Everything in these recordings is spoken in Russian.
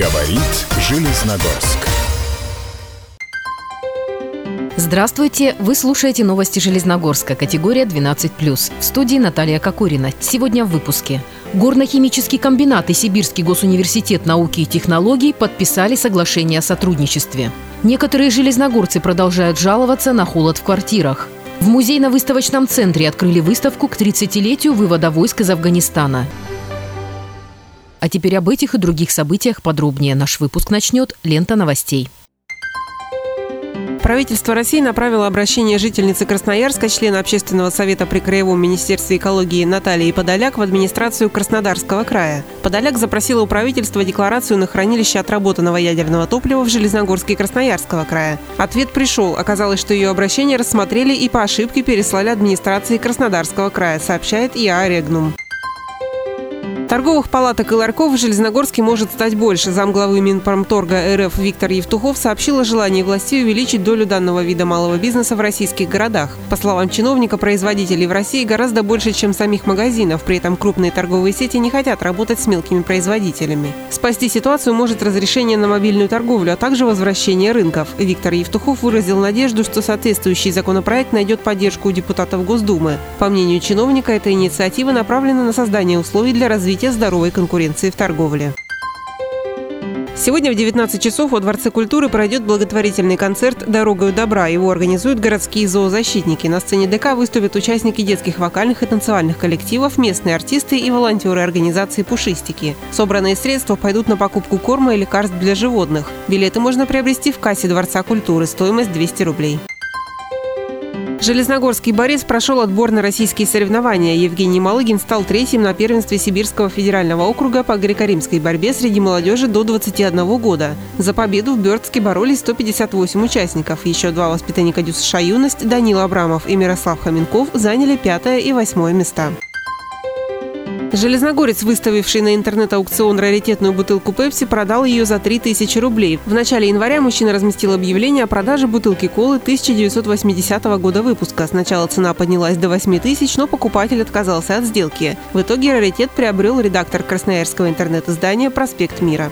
Говорит Железногорск. Здравствуйте! Вы слушаете новости Железногорска, категория 12+. В студии Наталья Кокорина. Сегодня в выпуске. Горно-химический комбинат и Сибирский госуниверситет науки и технологий подписали соглашение о сотрудничестве. Некоторые железногорцы продолжают жаловаться на холод в квартирах. В музейно-выставочном центре открыли выставку к 30-летию вывода войск из Афганистана. А теперь об этих и других событиях подробнее. Наш выпуск начнет лента новостей. Правительство России направило обращение жительницы Красноярска, члена Общественного совета при Краевом министерстве экологии Натальи Подоляк в администрацию Краснодарского края. Подоляк запросила у правительства декларацию на хранилище отработанного ядерного топлива в Железногорске Красноярского края. Ответ пришел. Оказалось, что ее обращение рассмотрели и по ошибке переслали администрации Краснодарского края, сообщает ИА «Регнум». Торговых палаток и ларьков в Железногорске может стать больше. Замглавы Минпромторга РФ Виктор Евтухов сообщил о желании властей увеличить долю данного вида малого бизнеса в российских городах. По словам чиновника, производителей в России гораздо больше, чем самих магазинов. При этом крупные торговые сети не хотят работать с мелкими производителями. Спасти ситуацию может разрешение на мобильную торговлю, а также возвращение рынков. Виктор Евтухов выразил надежду, что соответствующий законопроект найдет поддержку у депутатов Госдумы. По мнению чиновника, эта инициатива направлена на создание условий для развития здоровой конкуренции в торговле. Сегодня в 19 часов во Дворце культуры пройдет благотворительный концерт «Дорогою добра». Его организуют городские зоозащитники. На сцене ДК выступят участники детских вокальных и танцевальных коллективов, местные артисты и волонтеры организации «Пушистики». Собранные средства пойдут на покупку корма и лекарств для животных. Билеты можно приобрести в кассе Дворца культуры. Стоимость 200 рублей. Железногорский борец прошел отбор на российские соревнования. Евгений Малыгин стал третьим на первенстве Сибирского федерального округа по греко-римской борьбе среди молодежи до 21 года. За победу в Бёрдске боролись 158 участников. Еще два воспитанника ДЮСШ «Юность» Данила Абрамов и Мирослав Хоменков заняли 5 и 8 места. Железногорец, выставивший на интернет-аукцион раритетную бутылку «Пепси», продал ее за 3000 рублей. В начале января мужчина разместил объявление о продаже бутылки колы 1980 года выпуска. Сначала цена поднялась до 8000, но покупатель отказался от сделки. В итоге раритет приобрел редактор красноярского интернет-издания «Проспект Мира».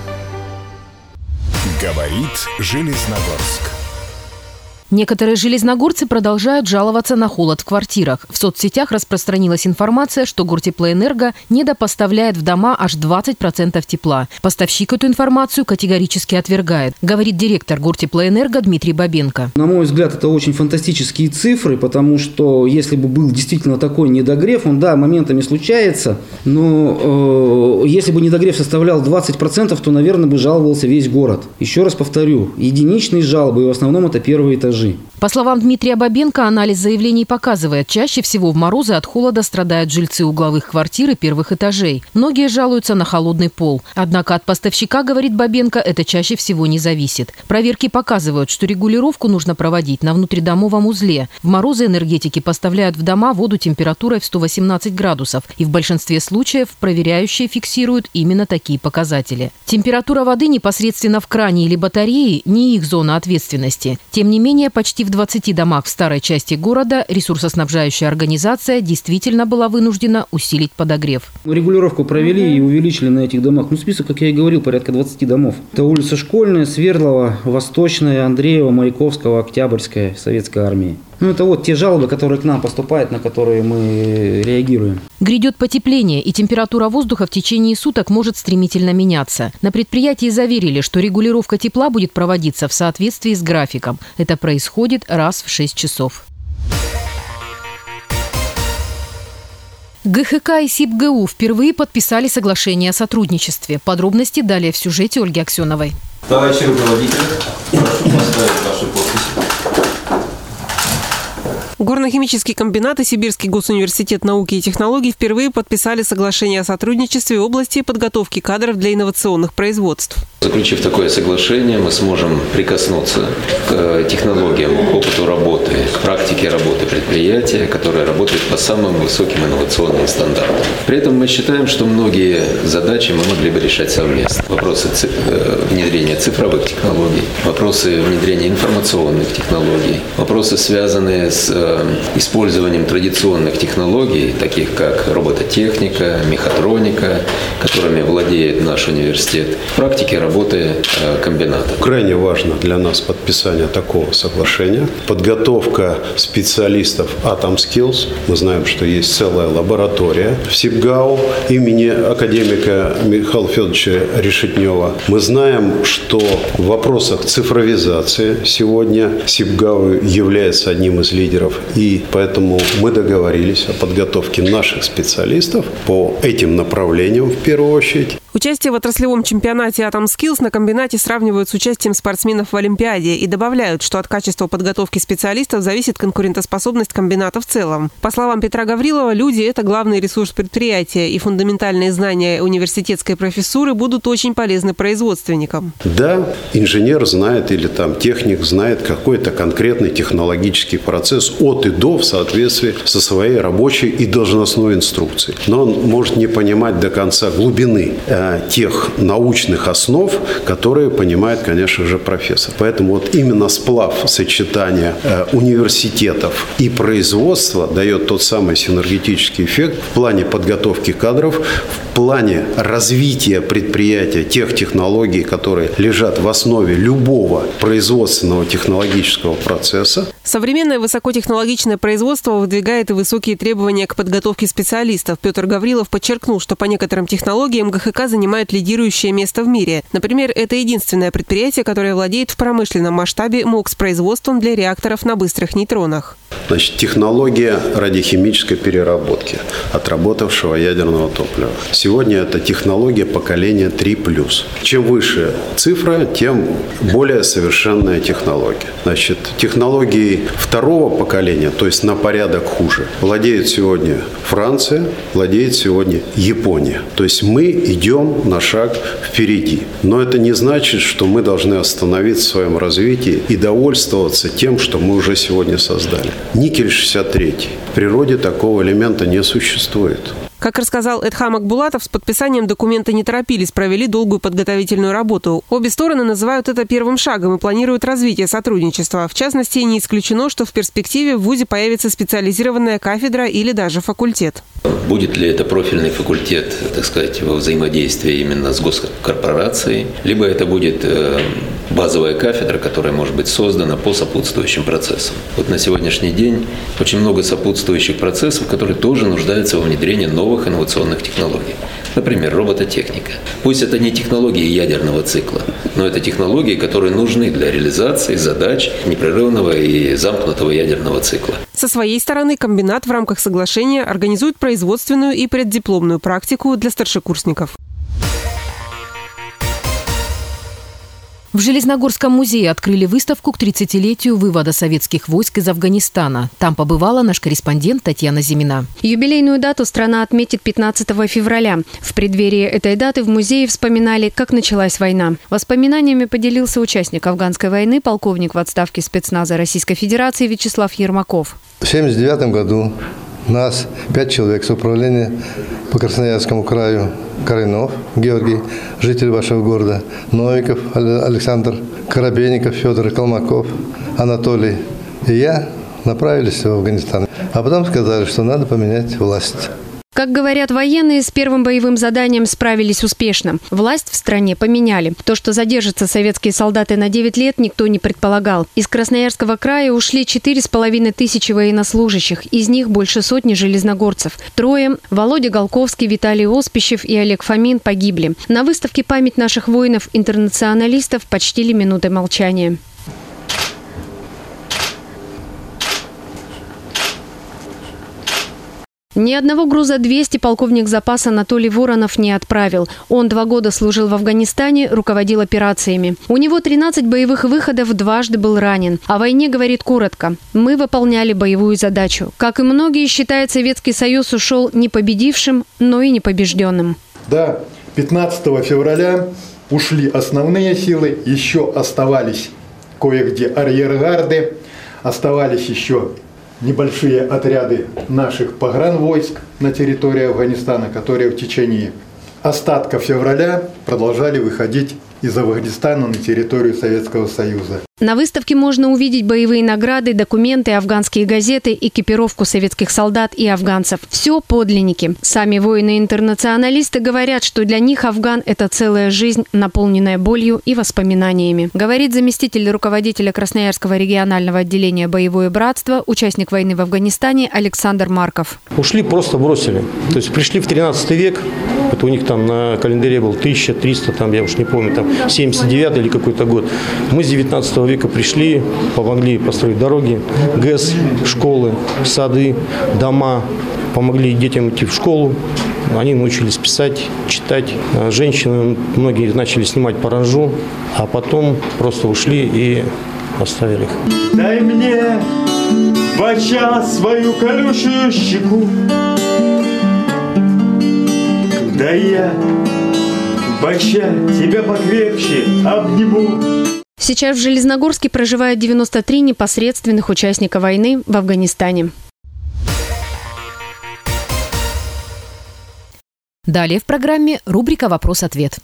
Говорит Железногорск. Некоторые железногорцы продолжают жаловаться на холод в квартирах. В соцсетях распространилась информация, что Гортеплоэнерго недопоставляет в дома аж 20% тепла. Поставщик эту информацию категорически отвергает, говорит директор Гортеплоэнерго Дмитрий Бабенко. На мой взгляд, это очень фантастические цифры, потому что если бы был действительно такой недогрев, он, да, моментами случается, но если бы недогрев составлял 20%, то, наверное, бы жаловался весь город. Еще раз повторю, единичные жалобы, и в основном это первые этажи. По словам Дмитрия Бабенко, анализ заявлений показывает, чаще всего в морозы от холода страдают жильцы угловых квартир и первых этажей. Многие жалуются на холодный пол. Однако от поставщика, говорит Бабенко, это чаще всего не зависит. Проверки показывают, что регулировку нужно проводить на внутридомовом узле. В морозы энергетики поставляют в дома воду температурой в 118 градусов. И в большинстве случаев проверяющие фиксируют именно такие показатели. Температура воды непосредственно в кране или батарее не их зона ответственности. Тем не менее, почти в 20 домах в старой части города ресурсоснабжающая организация действительно была вынуждена усилить подогрев. Регулировку провели и увеличили на этих домах. Список, как я и говорил, порядка 20 домов. Это улица Школьная, Свердлова, Восточная, Андреева, Маяковского, Октябрьская, Советской армии. Это вот те жалобы, которые к нам поступают, на которые мы реагируем. Грядет потепление, и температура воздуха в течение суток может стремительно меняться. На предприятии заверили, что регулировка тепла будет проводиться в соответствии с графиком. Это происходит раз в 6 часов. ГХК и СибГУ впервые подписали соглашение о сотрудничестве. Подробности далее в сюжете Ольги Аксеновой. Товарищи руководители, прошу поставить ваши подписи. Горно-химический комбинат и Сибирский госуниверситет науки и технологий впервые подписали соглашение о сотрудничестве в области подготовки кадров для инновационных производств. Заключив такое соглашение, мы сможем прикоснуться к технологиям, к опыту работы, к практике работы предприятия, которое работает по самым высоким инновационным стандартам. При этом мы считаем, что многие задачи мы могли бы решать совместно. Вопросы внедрения цифровых технологий, вопросы внедрения информационных технологий, вопросы, связанные с использованием традиционных технологий, таких как робототехника, мехатроника, которыми владеет наш университет, в практике работы комбината. Крайне важно для нас подписание такого соглашения. Подготовка специалистов AtomSkills. Мы знаем, что есть целая лаборатория в СИБГАУ имени академика Михаила Федоровича Решетнева. Мы знаем, что в вопросах цифровизации сегодня СИБГАУ является одним из лидеров. И поэтому мы договорились о подготовке наших специалистов по этим направлениям в первую очередь. Участие в отраслевом чемпионате AtomSkills на комбинате сравнивают с участием спортсменов в Олимпиаде и добавляют, что от качества подготовки специалистов зависит конкурентоспособность комбината в целом. По словам Петра Гаврилова, люди – это главный ресурс предприятия, и фундаментальные знания университетской профессуры будут очень полезны производственникам. Да, инженер знает или техник знает какой-то конкретный технологический процесс от и до в соответствии со своей рабочей и должностной инструкцией. Но он может не понимать до конца глубины тех научных основ, которые понимает, конечно же, профессор. Поэтому именно сплав сочетания университетов и производства дает тот самый синергетический эффект в плане подготовки кадров, в плане развития предприятия, тех технологий, которые лежат в основе любого производственного технологического процесса. Современное высокотехнологичное производство выдвигает и высокие требования к подготовке специалистов. Петр Гаврилов подчеркнул, что по некоторым технологиям ГХК занимает лидирующее место в мире. Например, это единственное предприятие, которое владеет в промышленном масштабе МОКС-производством для реакторов на быстрых нейтронах. Значит, технология радиохимической переработки отработавшего ядерного топлива. Сегодня это технология поколения 3+. Чем выше цифра, тем более совершенная технология. Значит, технологией второго поколения, то есть на порядок хуже, владеет сегодня Франция, владеет сегодня Япония. То есть мы идем на шаг впереди. Но это не значит, что мы должны остановиться в своем развитии и довольствоваться тем, что мы уже сегодня создали. Никель-63. В природе такого элемента не существует. Как рассказал Эдхам Акбулатов, с подписанием документа не торопились, провели долгую подготовительную работу. Обе стороны называют это первым шагом и планируют развитие сотрудничества. В частности, не исключено, что в перспективе в ВУЗе появится специализированная кафедра или даже факультет. Будет ли это профильный факультет, так сказать, во взаимодействии именно с госкорпорацией, либо это будет базовая кафедра, которая может быть создана по сопутствующим процессам. Вот на сегодняшний день очень много сопутствующих процессов, которые тоже нуждаются во внедрении новых инновационных технологий. Например, робототехника. Пусть это не технологии ядерного цикла, но это технологии, которые нужны для реализации задач непрерывного и замкнутого ядерного цикла. Со своей стороны комбинат в рамках соглашения организует производственную и преддипломную практику для старшекурсников. В Железногорском музее открыли выставку к 30-летию вывода советских войск из Афганистана. Там побывала наш корреспондент Татьяна Зимина. Юбилейную дату страна отметит 15 февраля. В преддверии этой даты в музее вспоминали, как началась война. Воспоминаниями поделился участник афганской войны, полковник в отставке спецназа Российской Федерации Вячеслав Ермаков. В 1979 году нас 5 человек с управления по Красноярскому краю: Корынов Георгий, житель вашего города, Новиков Александр, Коробейников Федор, Колмаков Анатолий и я направились в Афганистан. А потом сказали, что надо поменять власть. Как говорят военные, с первым боевым заданием справились успешно. Власть в стране поменяли. То, что задержатся советские солдаты на 9 лет, никто не предполагал. Из Красноярского края ушли 4500 военнослужащих. Из них больше сотни железногорцев. 3 – Володя Голковский, Виталий Оспищев и Олег Фомин – погибли. На выставке память наших воинов-интернационалистов почтили минутой молчания. Ни одного груза 200 полковник запаса Анатолий Воронов не отправил. Он 2 года служил в Афганистане, руководил операциями. У него 13 боевых выходов, дважды был ранен. О войне говорит коротко: мы выполняли боевую задачу. Как и многие, считает, Советский Союз ушел не победившим, но и не побежденным. Да, 15 февраля ушли основные силы, еще оставались кое-где арьергарды, оставались еще небольшие отряды наших погранвойск на территории Афганистана, которые в течение остатка февраля продолжали выходить из Афганистана на территорию Советского Союза. На выставке можно увидеть боевые награды, документы, афганские газеты, экипировку советских солдат и афганцев. Все подлинники. Сами воины-интернационалисты говорят, что для них Афган – это целая жизнь, наполненная болью и воспоминаниями. Говорит заместитель руководителя Красноярского регионального отделения «Боевое братство», участник войны в Афганистане Александр Марков. Ушли, просто бросили. То есть пришли в 13 век, это у них там на календаре был 1300, там, я уж не помню, там 79 или какой-то год. Мы с 19 века пришли, помогли построить дороги, ГЭС, школы, сады, дома, помогли детям идти в школу. Они научились писать, читать. Женщины, многие начали снимать паранжу, а потом просто ушли и оставили их. Дай мне почас свою колючую щеку, да я, бача, тебя покрепче обниму. Сейчас в Железногорске проживает 93 непосредственных участника войны в Афганистане. Далее в программе рубрика «Вопрос-ответ».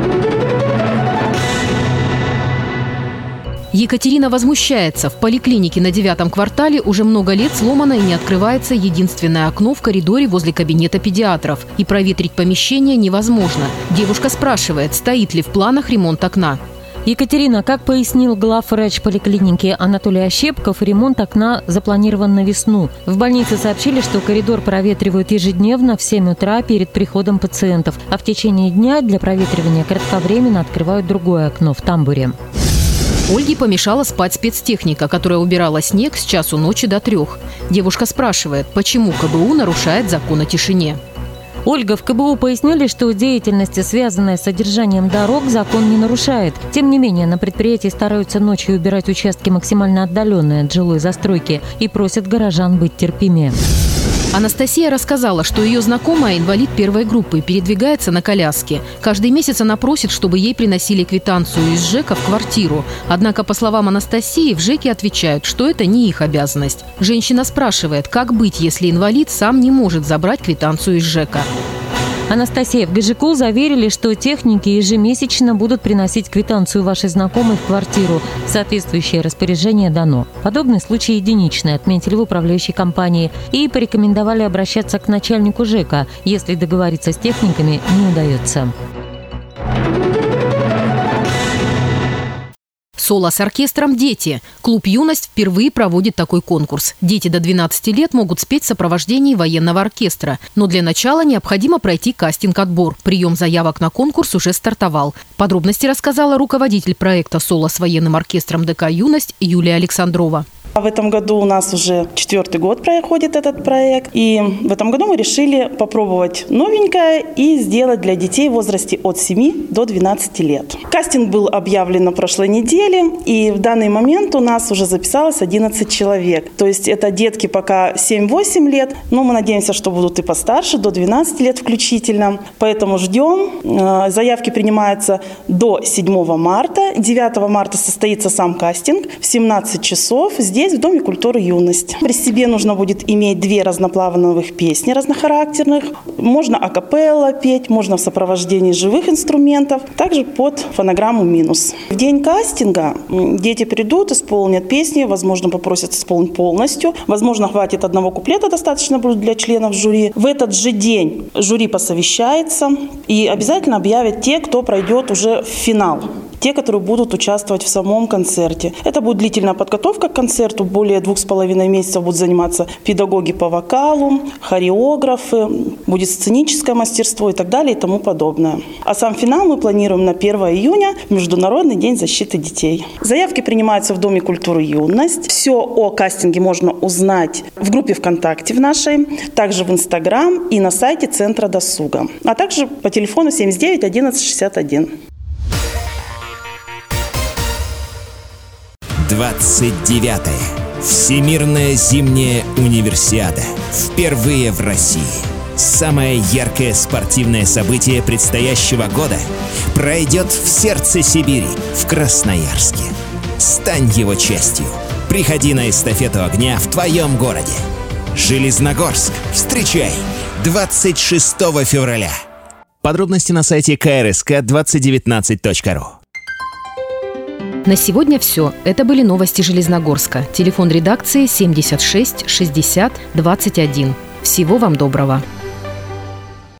Екатерина возмущается. В поликлинике на 9-м квартале уже много лет сломано и не открывается единственное окно в коридоре возле кабинета педиатров. И проветрить помещение невозможно. Девушка спрашивает, стоит ли в планах ремонт окна. Екатерина, как пояснил главврач поликлиники Анатолий Ощепков, ремонт окна запланирован на весну. В больнице сообщили, что коридор проветривают ежедневно в 7 утра перед приходом пациентов, а в течение дня для проветривания кратковременно открывают другое окно в тамбуре. Ольге помешала спать спецтехника, которая убирала снег с часу ночи до 3. Девушка спрашивает, почему КБУ нарушает закон о тишине. Ольга, в КБУ пояснили, что деятельность, связанная с содержанием дорог, закон не нарушает. Тем не менее, на предприятии стараются ночью убирать участки максимально отдаленные от жилой застройки и просят горожан быть терпимее. Анастасия рассказала, что ее знакомая инвалид первой группы передвигается на коляске. Каждый месяц она просит, чтобы ей приносили квитанцию из ЖЭКа в квартиру. Однако, по словам Анастасии, в ЖЭКе отвечают, что это не их обязанность. Женщина спрашивает, как быть, если инвалид сам не может забрать квитанцию из ЖЭКа. Анастасия, в ГЖКУ заверили, что техники ежемесячно будут приносить квитанцию вашей знакомой в квартиру. Соответствующее распоряжение дано. Подобный случай единичный, отметили в управляющей компании. И порекомендовали обращаться к начальнику ЖЭКа, если договориться с техниками не удается. Соло с оркестром «Дети». Клуб «Юность» впервые проводит такой конкурс. Дети до 12 лет могут спеть в сопровождении военного оркестра. Но для начала необходимо пройти кастинг-отбор. Прием заявок на конкурс уже стартовал. Подробности рассказала руководитель проекта «Соло с военным оркестром ДК «Юность» Юлия Александрова. В этом году у нас уже 4-й год проходит этот проект. И в этом году мы решили попробовать новенькое и сделать для детей в возрасте от 7 до 12 лет. Кастинг был объявлен на прошлой неделе. И в данный момент у нас уже записалось 11 человек. То есть это детки пока 7-8 лет. Но мы надеемся, что будут и постарше, до 12 лет включительно. Поэтому ждем. Заявки принимаются до 7 марта. 9 марта состоится сам кастинг в 17 часов. Здесь в Доме культуры «Юность». При себе нужно будет иметь 2 разноплановых песни разнохарактерных. Можно акапелла петь, можно в сопровождении живых инструментов, также под фонограмму «Минус». В день кастинга дети придут, исполнят песни, возможно, попросят исполнить полностью. Возможно, хватит одного куплета, достаточно будет для членов жюри. В этот же день жюри посовещается и обязательно объявят те, кто пройдет уже в финал. Те, которые будут участвовать в самом концерте. Это будет длительная подготовка к концерту. Более 2,5 месяцев будут заниматься педагоги по вокалу, хореографы, будет сценическое мастерство и так далее и тому подобное. А сам финал мы планируем на 1 июня, Международный день защиты детей. Заявки принимаются в Доме культуры «Юность». Все о кастинге можно узнать в группе ВКонтакте в нашей, также в Инстаграм и на сайте Центра досуга, а также по телефону 79 11 61. 29-я Всемирная зимняя универсиада. Впервые в России. Самое яркое спортивное событие предстоящего года пройдет в сердце Сибири, в Красноярске. Стань его частью. Приходи на эстафету огня в твоем городе. Железногорск. Встречай 26 февраля. Подробности на сайте krsk2019.ru. На сегодня все. Это были новости Железногорска. Телефон редакции 76 60 21. Всего вам доброго.